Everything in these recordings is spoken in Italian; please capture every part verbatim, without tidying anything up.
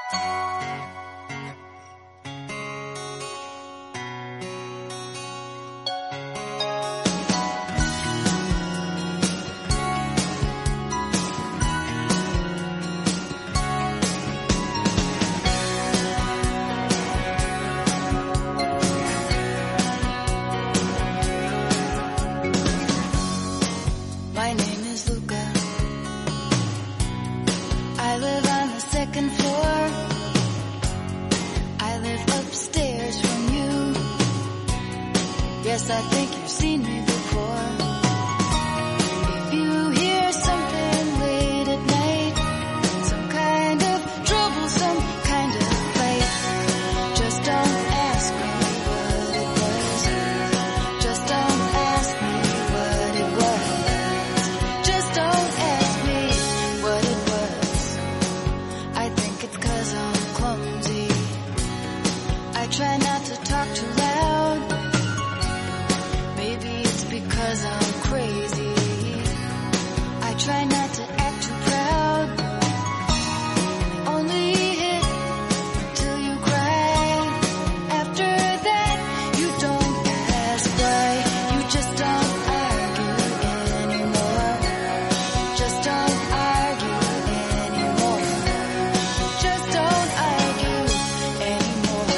Yes, I think you've seen me before. If you hear something late at night, some kind of trouble, some kind of fight, just don't ask me what it was. Just don't ask me what it was. Just don't ask me what it was. I think it's 'cause I'm clumsy. I try not to talk too loud. Because I'm crazy, I try not to act too proud. Only hit till you cry. After that, you don't ask why. You just don't argue anymore. Just don't argue anymore. Just don't argue anymore.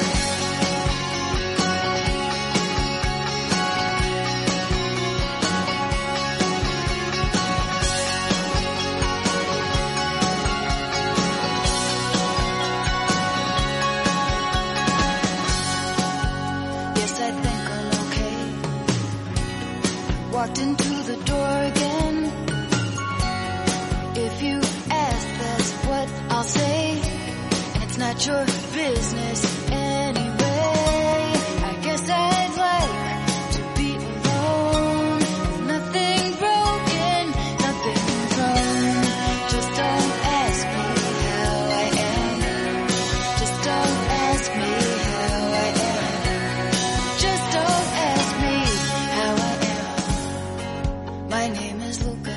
Walked into the door again. If you ask, that's what I'll say. And it's not your business anyway. I guess I'd like to be alone. With nothing broken, nothing wrong. Just don't ask me how I am. Just don't ask me how I am. Just don't ask me how I am. My name is Luca.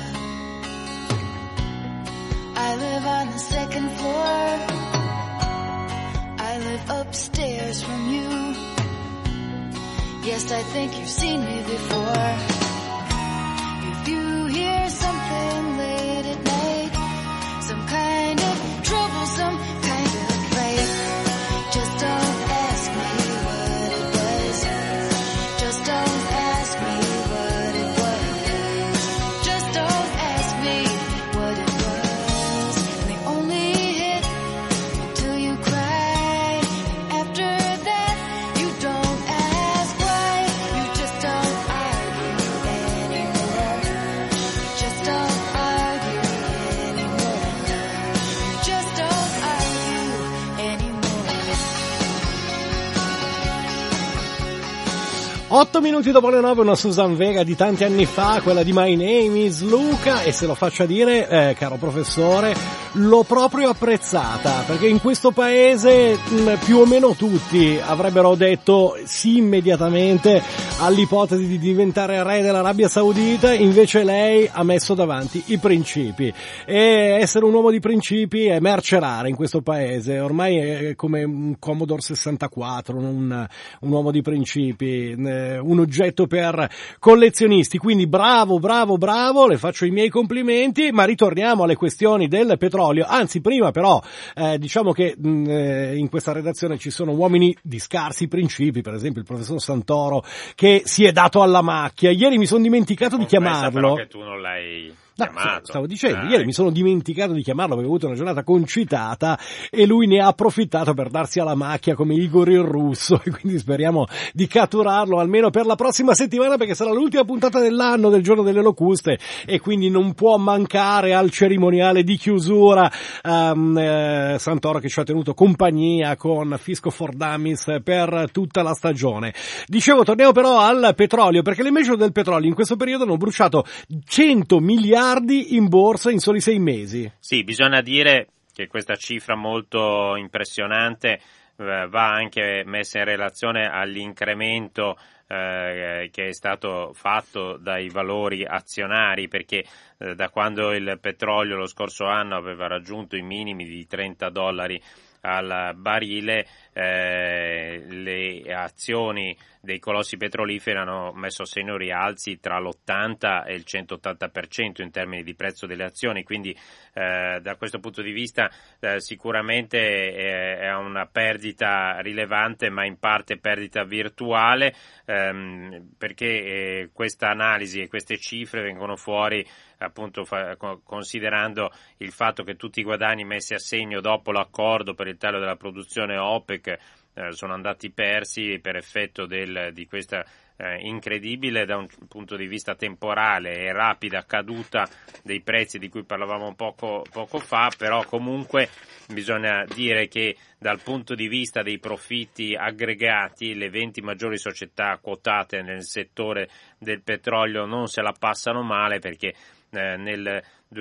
I live on the second floor. I live upstairs from you. Yes, I think you've seen me before. If you hear something late at night, some kind of trouble, some kind of fight, just don't ask me what it was. Just don't ask me what it was. Just don't ask me what it was. And they only hit until you cry. And after that, you don't ask why. You just don't argue anymore. Just don't argue anymore. Just don't argue anymore. Otto minuti dopo le nove, una Susan Vega di tanti anni fa, quella di My Name is Luca, e se lo faccia dire, eh, caro professore, l'ho proprio apprezzata, perché in questo paese mh, più o meno tutti avrebbero detto sì immediatamente all'ipotesi di diventare re dell'Arabia Saudita, invece lei ha messo davanti i principi, e essere un uomo di principi è merce rara in questo paese, ormai è come un Commodore sessantaquattro, un, un uomo di principi, eh, un oggetto per collezionisti, quindi bravo, bravo, bravo, le faccio i miei complimenti, ma ritorniamo alle questioni del petrolio, anzi prima però eh, diciamo che mh, eh, in questa redazione ci sono uomini di scarsi principi, per esempio il professor Santoro che si è dato alla macchia, ieri mi sono dimenticato di chiamarlo. Però che tu non l'hai... No, stavo dicendo, Dai. ieri mi sono dimenticato di chiamarlo perché ho avuto una giornata concitata e lui ne ha approfittato per darsi alla macchia come Igor il Russo, e quindi speriamo di catturarlo almeno per la prossima settimana, perché sarà l'ultima puntata dell'anno del Giorno delle Locuste e quindi non può mancare al cerimoniale di chiusura um, eh, Santoro, che ci ha tenuto compagnia con Fisco for Dummies per tutta la stagione. Dicevo, torniamo però al petrolio, perché le major del petrolio in questo periodo hanno bruciato cento miliardi in borsa in soli sei mesi. Sì, bisogna dire che questa cifra molto impressionante eh, va anche messa in relazione all'incremento eh, che è stato fatto dai valori azionari, perché eh, da quando il petrolio lo scorso anno aveva raggiunto i minimi di trenta dollari al barile, eh, le azioni dei colossi petroliferi hanno messo a segno rialzi tra l'ottanta e il centottanta per cento in termini di prezzo delle azioni, quindi eh, da questo punto di vista eh, sicuramente è, è una perdita rilevante, ma in parte perdita virtuale, ehm, perché eh, questa analisi e queste cifre vengono fuori appunto fa, considerando il fatto che tutti i guadagni messi a segno dopo l'accordo per il taglio della produzione OPEC eh, sono andati persi per effetto del, di questa eh, incredibile da un punto di vista temporale e rapida caduta dei prezzi di cui parlavamo poco, poco fa, però comunque bisogna dire che dal punto di vista dei profitti aggregati le venti maggiori società quotate nel settore del petrolio non se la passano male, perché eh, nel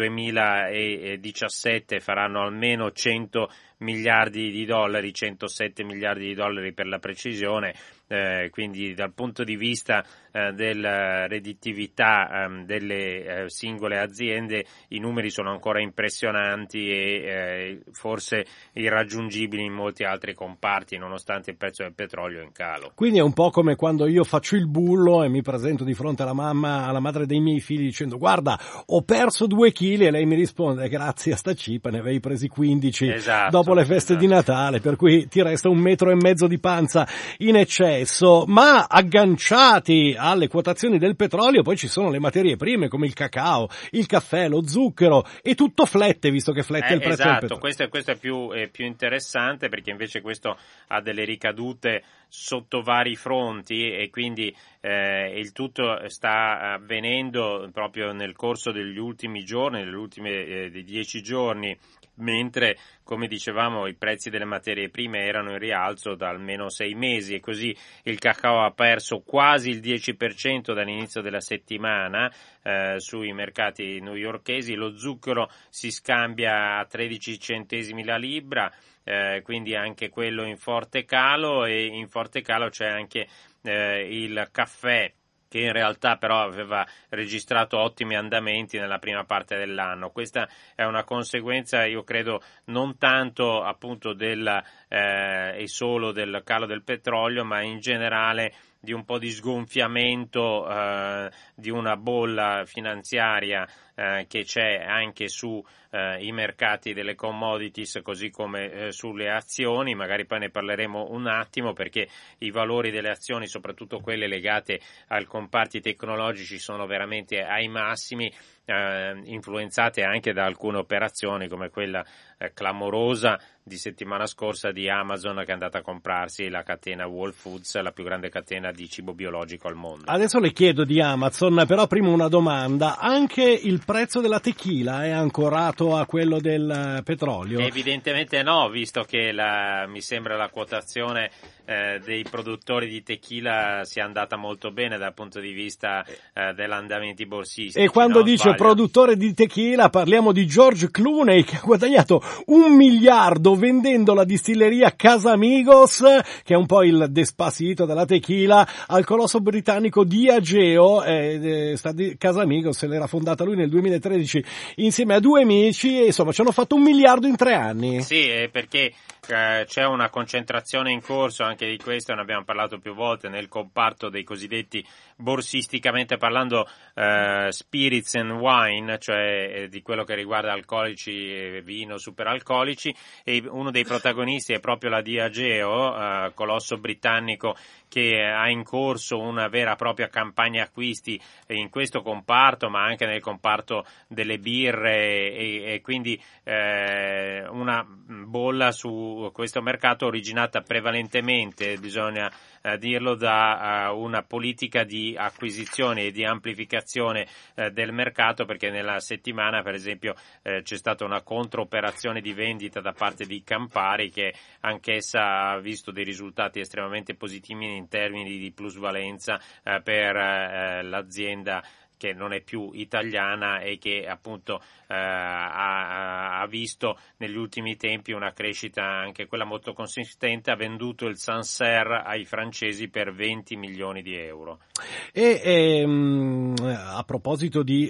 duemiladiciassette faranno almeno cento miliardi di dollari, centosette miliardi di dollari per la precisione, eh, quindi dal punto di vista eh, della redditività eh, delle eh, singole aziende i numeri sono ancora impressionanti e eh, forse irraggiungibili in molti altri comparti, nonostante il prezzo del petrolio è in calo. Quindi è un po' come quando io faccio il bullo e mi presento di fronte alla mamma, alla madre dei miei figli dicendo: guarda, ho perso due chili, e lei mi risponde: grazie a sta cipa ne avevi presi quindici. Esatto, dopo le feste esatto. di Natale, per cui ti resta un metro e mezzo di panza in eccesso. Ma agganciati alle quotazioni del petrolio poi ci sono le materie prime come il cacao, il caffè, lo zucchero, e tutto flette, visto che flette eh, il prezzo esatto, del petrolio. questo, questo è più, è più interessante, perché invece questo ha delle ricadute sotto vari fronti e quindi eh, il tutto sta avvenendo proprio nel corso degli ultimi giorni, degli ultimi eh, dei dieci giorni, mentre, come dicevamo, i prezzi delle materie prime erano in rialzo da almeno sei mesi, e così il cacao ha perso quasi il dieci per cento dall'inizio della settimana eh, sui mercati newyorkesi, lo zucchero si scambia a tredici centesimi la libra, eh, quindi anche quello in forte calo, e in forte calo c'è anche eh, il caffè, che in realtà però aveva registrato ottimi andamenti nella prima parte dell'anno. Questa è una conseguenza, io credo, non tanto appunto del eh, e solo del calo del petrolio, ma in generale di un po' di sgonfiamento eh, di una bolla finanziaria eh, che c'è anche su eh, i mercati delle commodities, così come eh, sulle azioni. Magari poi ne parleremo un attimo, perché i valori delle azioni, soprattutto quelle legate ai comparti tecnologici, sono veramente ai massimi, eh, influenzate anche da alcune operazioni come quella eh, clamorosa di settimana scorsa di Amazon, che è andata a comprarsi la catena Whole Foods, la più grande catena di cibo biologico al mondo. Adesso le chiedo di Amazon, però prima una domanda: anche il prezzo della tequila è ancorato a quello del petrolio? Evidentemente no, visto che la, mi sembra la quotazione eh, dei produttori di tequila sia andata molto bene dal punto di vista eh, dell'andamenti borsistici. E quando no? dice Sbaglio? Produttore di tequila parliamo di George Clooney, che ha guadagnato un miliardo vendendo la distilleria Casamigos, che è un po' il Despacito della tequila, al colosso britannico Diageo. Eh, eh, Casamigos l'era fondata lui nel duemilatredici insieme a due amici, e insomma ci hanno fatto un miliardo in tre anni. Sì, eh, perché eh, c'è una concentrazione in corso, anche di questo ne abbiamo parlato più volte, nel comparto dei cosiddetti, borsisticamente parlando, eh, spirits and wine, cioè eh, di quello che riguarda alcolici e vino, superalcolici, e uno dei protagonisti è proprio la Diageo, eh, colosso britannico, che ha in corso una vera e propria campagna acquisti in questo comparto, ma anche nel comparto delle birre, e, e quindi eh, una bolla su questo mercato originata prevalentemente, bisogna eh, dirlo, da uh, una politica di acquisizione e di amplificazione eh, del mercato, perché nella settimana, per esempio, eh, c'è stata una controoperazione di vendita da parte di Campari, che anch'essa ha visto dei risultati estremamente positivi in termini di plusvalenza eh, per eh, l'azienda che non è più italiana e che appunto eh, ha, ha visto negli ultimi tempi una crescita anche quella molto consistente, ha venduto il Sancerre ai francesi per venti milioni di euro. E ehm, a proposito di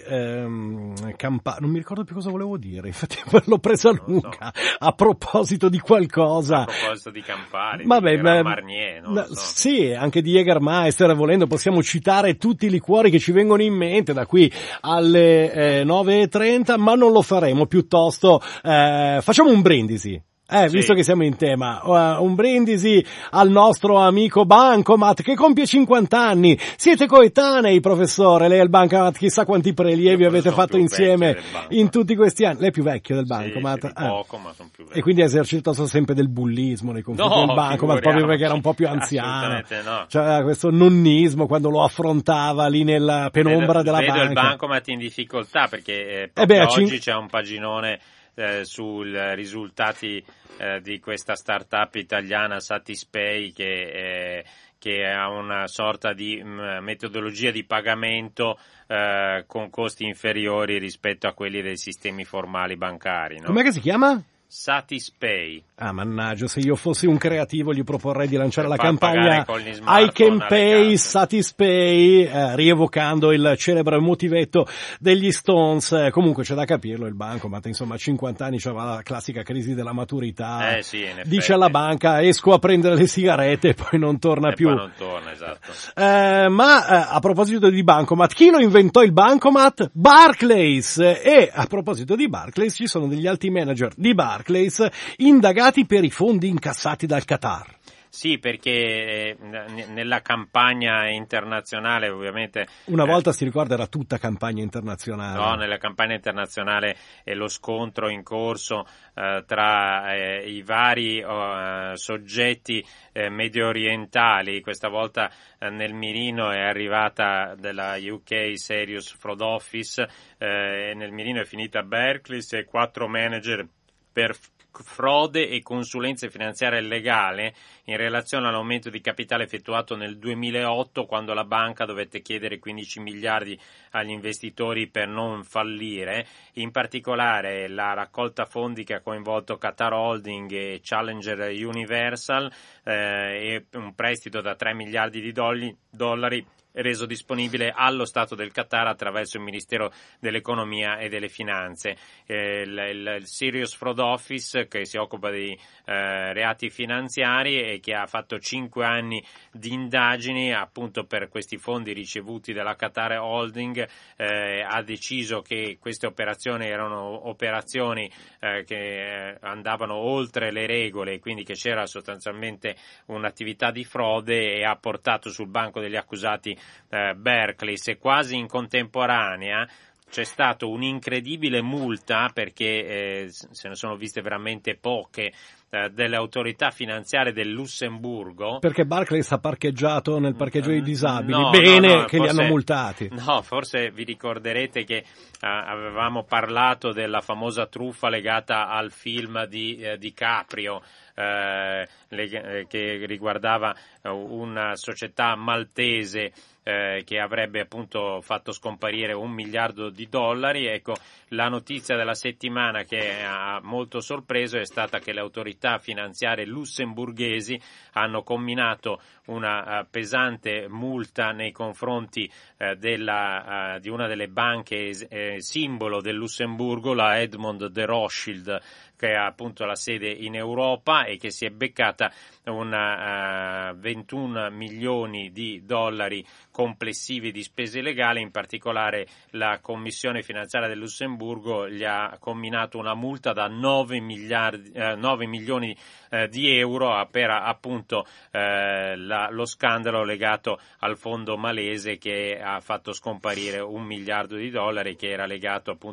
ehm, Campari, non mi ricordo più cosa volevo dire, infatti l'ho presa lunga, so. A proposito di qualcosa. A proposito di Campari, vabbè, di Grand Marnier, non lo so. Sì, anche di Jägermeister, volendo possiamo citare tutti i liquori che ci vengono in mente da qui alle eh, nove e trenta, ma non lo faremo, piuttosto eh, facciamo un brindisi. Eh, sì. Visto che siamo in tema, uh, un brindisi al nostro amico Bancomat che compie cinquanta anni. Siete coetanei, professore, lei al Bancomat, chissà quanti prelievi avete fatto insieme in tutti questi anni. Lei è più vecchio del Bancomat? Sì, sì, di poco, ah. ma sono più vecchio. E quindi ha esercitato sempre del bullismo nei confronti no, del Bancomat, proprio perché era un po' più anziano. No. Cioè, questo nonnismo quando lo affrontava lì nella penombra vedo, della vedo banca. Vedo il Bancomat in difficoltà perché eh, eh beh, oggi cin- c'è un paginone Eh, sui risultati eh, di questa startup italiana Satispay che, eh, che ha una sorta di mh, metodologia di pagamento eh, con costi inferiori rispetto a quelli dei sistemi formali bancari. No? Com'è che si chiama? Satispay. Ah, mannaggia, se io fossi un creativo gli proporrei di lanciare per la campagna I Can Pay, Satispay, eh, rievocando il celebre motivetto degli Stones. Eh, comunque c'è da capirlo, il Bancomat, insomma, a cinquanta anni c'aveva la classica crisi della maturità. Eh sì, in effetti. Dice alla banca, esco a prendere le sigarette e poi non torna e più. Poi non torna, esatto. Eh, ma eh, a proposito di Bancomat, chi lo inventò il Bancomat? Barclays. E a proposito di Barclays, ci sono degli alti manager di Barclays indagati per i fondi incassati dal Qatar. Sì, perché eh, nella campagna internazionale ovviamente... Una volta eh, si ricorda era tutta campagna internazionale. No, nella campagna internazionale è lo scontro in corso eh, tra eh, i vari eh, soggetti eh, medio orientali. Questa volta eh, nel mirino è arrivata della U K Serious Fraud Office, eh, e nel mirino è finita Barclays e quattro manager per frode e consulenze finanziarie illegale in relazione all'aumento di capitale effettuato nel duemilaotto, quando la banca dovette chiedere quindici miliardi agli investitori per non fallire. In particolare la raccolta fondi che ha coinvolto Qatar Holding e Challenger Universal eh, e un prestito da tre miliardi di dollari, dollari reso disponibile allo Stato del Qatar attraverso il Ministero dell'Economia e delle Finanze. Eh, il, il, il Serious Fraud Office, che si occupa di eh, reati finanziari e che ha fatto cinque anni di indagini appunto per questi fondi ricevuti dalla Qatar Holding, eh, ha deciso che queste operazioni erano operazioni eh, che andavano oltre le regole, quindi che c'era sostanzialmente un'attività di frode, e ha portato sul banco degli accusati Eh, Barclays. E quasi in contemporanea c'è stata un'incredibile multa, perché eh, se ne sono viste veramente poche, eh, delle autorità finanziarie del Lussemburgo. Perché Barclays ha parcheggiato nel parcheggio dei disabili. No, Bene no, no, che forse, li hanno multati. No, forse vi ricorderete che eh, avevamo parlato della famosa truffa legata al film di eh, DiCaprio, eh, le, che riguardava eh, una società maltese Eh, che avrebbe appunto fatto scomparire un miliardo di dollari. Ecco, la notizia della settimana che ha molto sorpreso è stata che le autorità finanziarie lussemburghesi hanno comminato una uh, pesante multa nei confronti uh, della, uh, di una delle banche eh, simbolo del Lussemburgo, la Edmond de Rothschild, che ha appunto la sede in Europa e che si è beccata una uh, ventuno milioni di dollari complessivi di spese legali. In particolare la Commissione finanziaria del Lussemburgo gli ha comminato una multa da nove miliardi, eh, nove milioni eh, di euro per appunto eh, la, lo scandalo legato al fondo malese che ha fatto scomparire un miliardo di dollari, che era legato appunto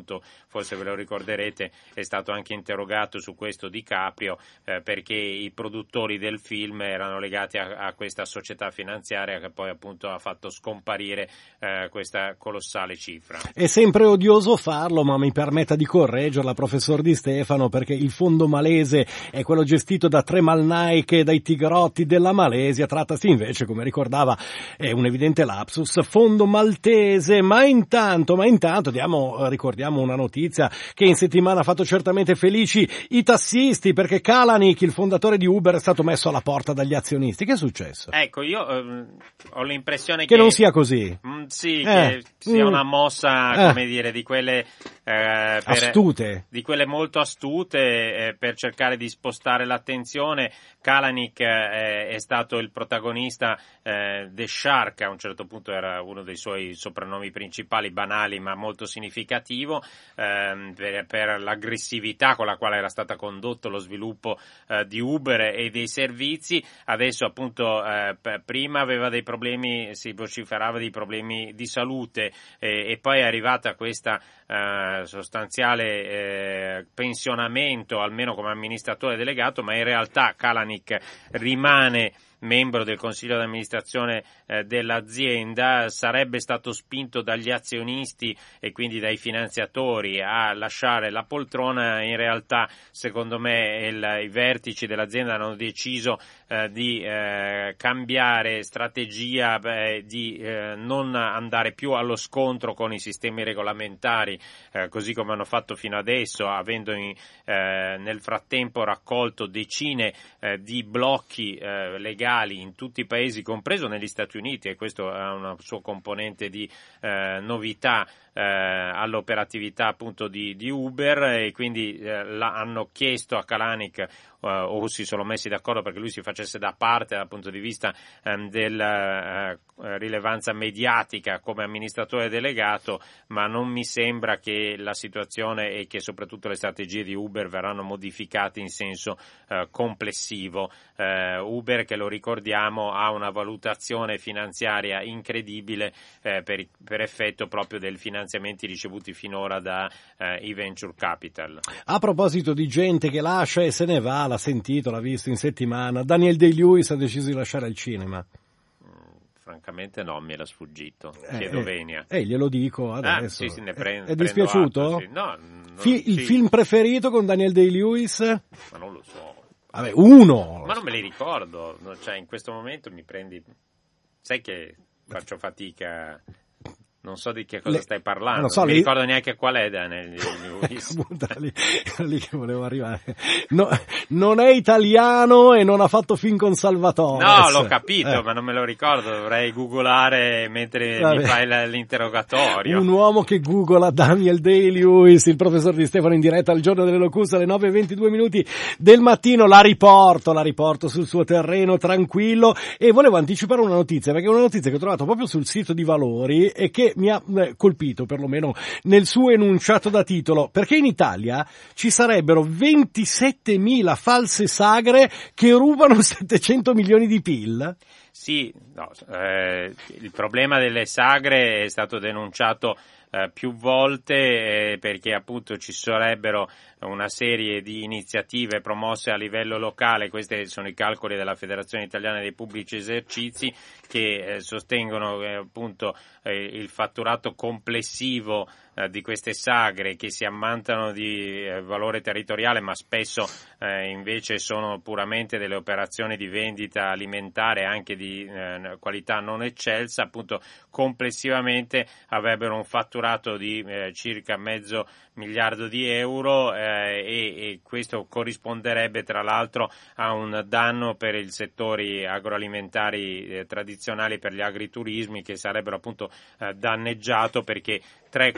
forse ve lo ricorderete, è stato anche interrogato su questo DiCaprio eh, perché i produttori del film erano legati a, a questa società finanziaria che poi appunto ha fatto scomparire eh, questa colossale cifra. È sempre odioso farlo, ma mi permetta di correggerla, professor Di Stefano, perché il fondo malese è quello gestito da tre malnaiche e dai tigrotti della Malesia, trattasi invece, come ricordava, è un evidente lapsus, fondo maltese. Ma intanto, ma intanto diamo, ricordiamo una notizia che in settimana ha fatto certamente felici i tassisti, perché Kalanick, il fondatore di Uber, è stato messo alla porta dagli azionisti. Che è successo? Ecco, io eh, ho l'impressione che... Che non sia così. Mh, sì, eh, che sia mm, una mossa, eh, come dire, di quelle... Eh, per, astute. Di quelle molto astute eh, per cercare di spostare l'attenzione. Kalanick eh, è stato il protagonista, eh, The Shark, a un certo punto era uno dei suoi soprannomi principali, banali ma molto significativo, eh, per, per l'aggressività con la quale era stata condotto lo sviluppo eh, di Uber e dei servizi. Adesso appunto eh, p- prima aveva dei problemi, si vociferava di problemi di salute eh, e poi è arrivata questa eh, sostanziale eh, pensionamento, almeno come amministratore delegato, ma in realtà Kalanick rimane membro del consiglio di amministrazione eh, dell'azienda, sarebbe stato spinto dagli azionisti e quindi dai finanziatori a lasciare la poltrona. In realtà, secondo me, il, i vertici dell'azienda hanno deciso eh, di eh, cambiare strategia, beh, di eh, non andare più allo scontro con i sistemi regolamentari, eh, così come hanno fatto fino adesso, avendo in, eh, nel frattempo raccolto decine eh, di blocchi eh, legali in tutti i paesi, compreso negli Stati Uniti, e questo ha una sua componente di eh, novità eh, all'operatività appunto di, di Uber, e quindi eh, la, hanno chiesto a Kalanick Uh, o si sono messi d'accordo perché lui si facesse da parte dal punto di vista um, della uh, rilevanza mediatica come amministratore delegato, ma non mi sembra che la situazione e che soprattutto le strategie di Uber verranno modificate in senso uh, complessivo. Uh, Uber, che lo ricordiamo, ha una valutazione finanziaria incredibile eh, per, per effetto proprio dei finanziamenti ricevuti finora da uh, i venture capital. A proposito di gente che lascia e se ne va, l'ha sentito, l'ha visto in settimana, Daniel Day-Lewis ha deciso di lasciare il cinema. Mm, francamente no, mi era sfuggito, eh, chiedo eh, venia. Eh, glielo dico adesso. Ah, sì, sì, ne prendo, è dispiaciuto? Atto, sì. No, non, Fi- il sì. film preferito con Daniel Day-Lewis? Ma non lo so. Vabbè, uno! Ma non me li ricordo, cioè in questo momento mi prendi... Sai che faccio fatica... Non so di che cosa Le... stai parlando, non, so, non mi lì... ricordo neanche qual è Daniel Lewis. Era lì, era lì che volevo arrivare. No, non è italiano e non ha fatto film con Salvatore. No, l'ho capito, eh. ma non me lo ricordo, dovrei googolare mentre Vabbè. mi fai l'interrogatorio. Un uomo che googola Daniel Day-Lewis, il professor Di Stefano in diretta al giorno delle locuste alle nove e ventidue minuti del mattino. La riporto, la riporto sul suo terreno tranquillo, e volevo anticipare una notizia, perché è una notizia che ho trovato proprio sul sito di Valori e che mi ha colpito, perlomeno nel suo enunciato da titolo, perché in Italia ci sarebbero ventisettemila false sagre che rubano settecento milioni di P I L. Sì, no, eh, il problema delle sagre è stato denunciato eh, più volte eh, perché appunto ci sarebbero una serie di iniziative promosse a livello locale. Questi sono i calcoli della Federazione Italiana dei Pubblici Esercizi, che eh, sostengono eh, appunto eh, il fatturato complessivo eh, di queste sagre, che si ammantano di eh, valore territoriale, ma spesso eh, invece sono puramente delle operazioni di vendita alimentare anche di eh, qualità non eccelsa. Appunto complessivamente avrebbero un fatturato di eh, circa mezzo miliardo di euro eh, e, e questo corrisponderebbe tra l'altro a un danno per i settori agroalimentari eh, tradizionali, per gli agriturismi, che sarebbero appunto eh, danneggiato perché tre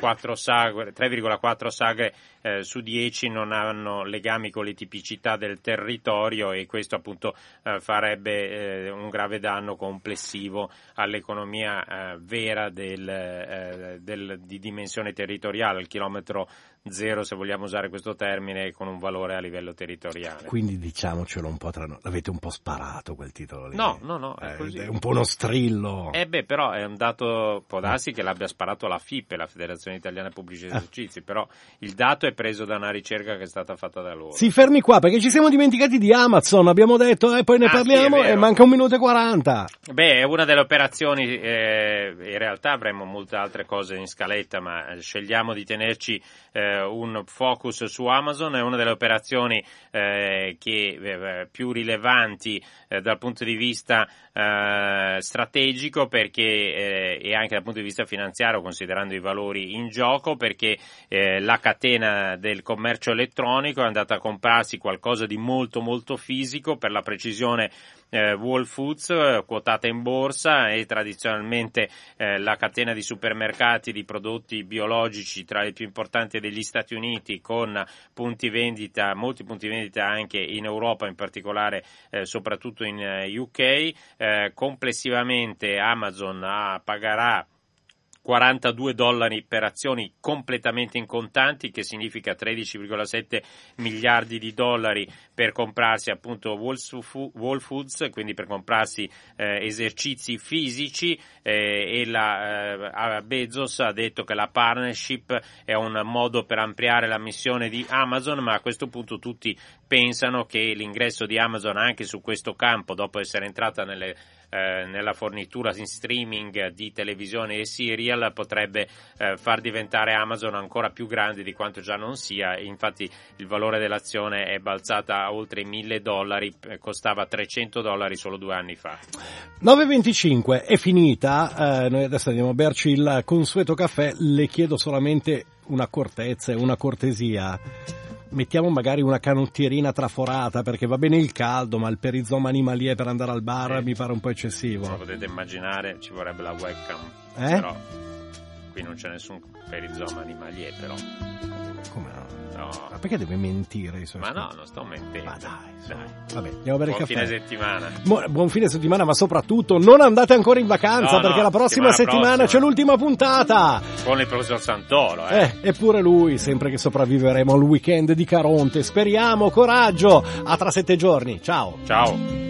virgola quattro sagre eh, su dieci non hanno legami con le tipicità del territorio, e questo appunto eh, farebbe eh, un grave danno complessivo all'economia eh, vera del, eh, del, di dimensione territoriale, al chilometro zero, se vogliamo usare questo termine, con un valore a livello territoriale. Quindi diciamocelo un po' tra noi, l'avete un po' sparato quel titolo lì. No, no, no, è, è, così. È un po' uno strillo. Eh beh, però è un dato, può darsi che l'abbia sparato la F I P E, la Federazione Italiana Pubblici Esercizi, ah. però il dato è preso da una ricerca che è stata fatta da loro. Si fermi qua, perché ci siamo dimenticati di Amazon, abbiamo detto, eh, poi ne ah, parliamo, sì, e manca un minuto e quaranta. Beh, è una delle operazioni, eh, in realtà avremmo molte altre cose in scaletta, ma scegliamo di tenerci eh, un focus su Amazon. È una delle operazioni eh, che eh, più rilevanti eh, dal punto di vista eh, strategico, perché eh, e anche dal punto di vista finanziario, considerando i valori in gioco, perché eh, la catena del commercio elettronico è andata a comprarsi qualcosa di molto molto fisico, per la precisione eh, Whole Foods, eh, quotata in borsa, e tradizionalmente eh, la catena di supermercati di prodotti biologici tra le più importanti degli Stati Uniti, con punti vendita, molti punti vendita anche in Europa, in particolare eh, soprattutto in eh, U K. Eh, complessivamente Amazon ah, pagherà quarantadue dollari per azioni completamente in contanti, che significa tredici virgola sette miliardi di dollari per comprarsi appunto Whole Foods, quindi per comprarsi eh, esercizi fisici, eh, e la, eh, Bezos ha detto che la partnership è un modo per ampliare la missione di Amazon, ma a questo punto tutti pensano che l'ingresso di Amazon anche su questo campo, dopo essere entrata nelle Eh, nella fornitura in streaming di televisione e serial, potrebbe eh, far diventare Amazon ancora più grande di quanto già non sia. Infatti il valore dell'azione è balzata a oltre i mille dollari, eh, costava trecento dollari solo due anni fa. nove e venticinque è finita, eh, noi adesso andiamo a berci il consueto caffè. Le chiedo solamente un'accortezza e una cortesia. Mettiamo magari una canottierina traforata, perché va bene il caldo, ma il perizoma animalier per andare al bar eh, mi pare un po' eccessivo. Come potete immaginare, ci vorrebbe la webcam, eh? però qui non c'è nessun perizoma animalier, però. Come no? No. Ma perché deve mentire i suoi Ma ascolti? no, non sto mentendo. Ma dai, dai. Vabbè, andiamo a bere Buon il caffè. fine settimana. Buon, buon fine settimana, ma soprattutto non andate ancora in vacanza, no, perché no, la prossima settimana, settimana c'è l'ultima puntata. Con il professor Santoro, eh. Eh, eppure lui, sempre che sopravviveremo al weekend di Caronte. Speriamo, coraggio. A tra sette giorni. Ciao. Ciao.